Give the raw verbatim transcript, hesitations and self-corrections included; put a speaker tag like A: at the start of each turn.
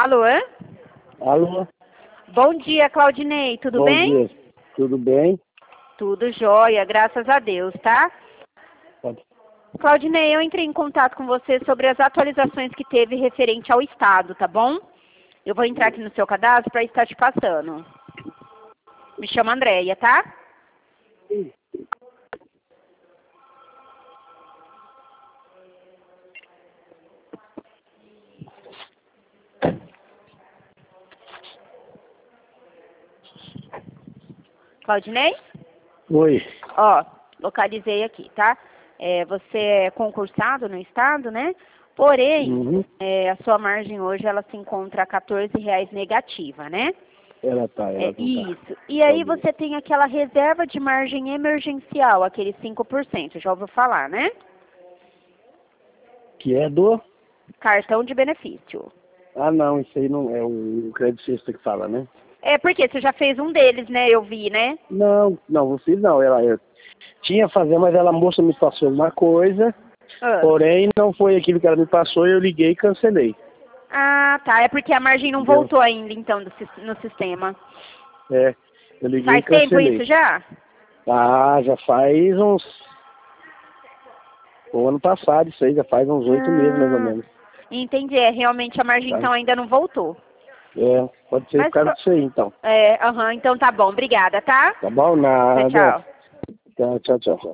A: Alô?
B: Alô?
A: Bom dia, Claudinei, tudo
B: Bom
A: bem?
B: dia. Tudo bem?
A: Tudo jóia, graças a Deus, tá?
B: Pode.
A: Claudinei, eu entrei em contato com você sobre as atualizações que teve referente ao Estado, tá bom? Eu vou entrar aqui no seu cadastro para estar te passando. Me chama Andréia, tá? Claudinei?
B: Oi.
A: Ó, localizei aqui, tá? É, você é concursado no Estado, né? Porém,
B: Uhum.
A: é, a sua margem hoje ela se encontra a quatorze reais negativa, né?
B: Ela tá, ela
A: É,
B: não tá.
A: isso. E aí
B: Tá bem.
A: você tem aquela reserva de margem emergencial, aquele cinco por cento, já ouviu falar, né?
B: Que é do...
A: Cartão de benefício.
B: Ah, não, isso aí não é o crédito sexta que fala, né?
A: É porque você já fez um deles, né? Eu vi, né?
B: Não, não, você não. Ela eu tinha a fazer, mas ela, a moça me passou uma coisa,
A: Ah.
B: porém não foi aquilo que ela me passou e eu liguei e cancelei.
A: Ah, tá. É porque a margem não
B: Entendeu?
A: voltou ainda, então, do sis- no sistema.
B: É, eu liguei e
A: Faz tempo
B: cancelei.
A: isso já?
B: Ah, já faz uns... O ano passado, isso aí, já faz uns oito meses mais ou
A: Ah,
B: menos.
A: entendi. É, realmente a margem,
B: Tá?
A: então, ainda não voltou.
B: É, pode ser por
A: Mas,
B: causa disso aí, então.
A: é, aham, então tá bom. Obrigada, tá?
B: Tá bom?
A: Tchau,
B: Nada.
A: tchau.
B: Tchau, tchau, tchau.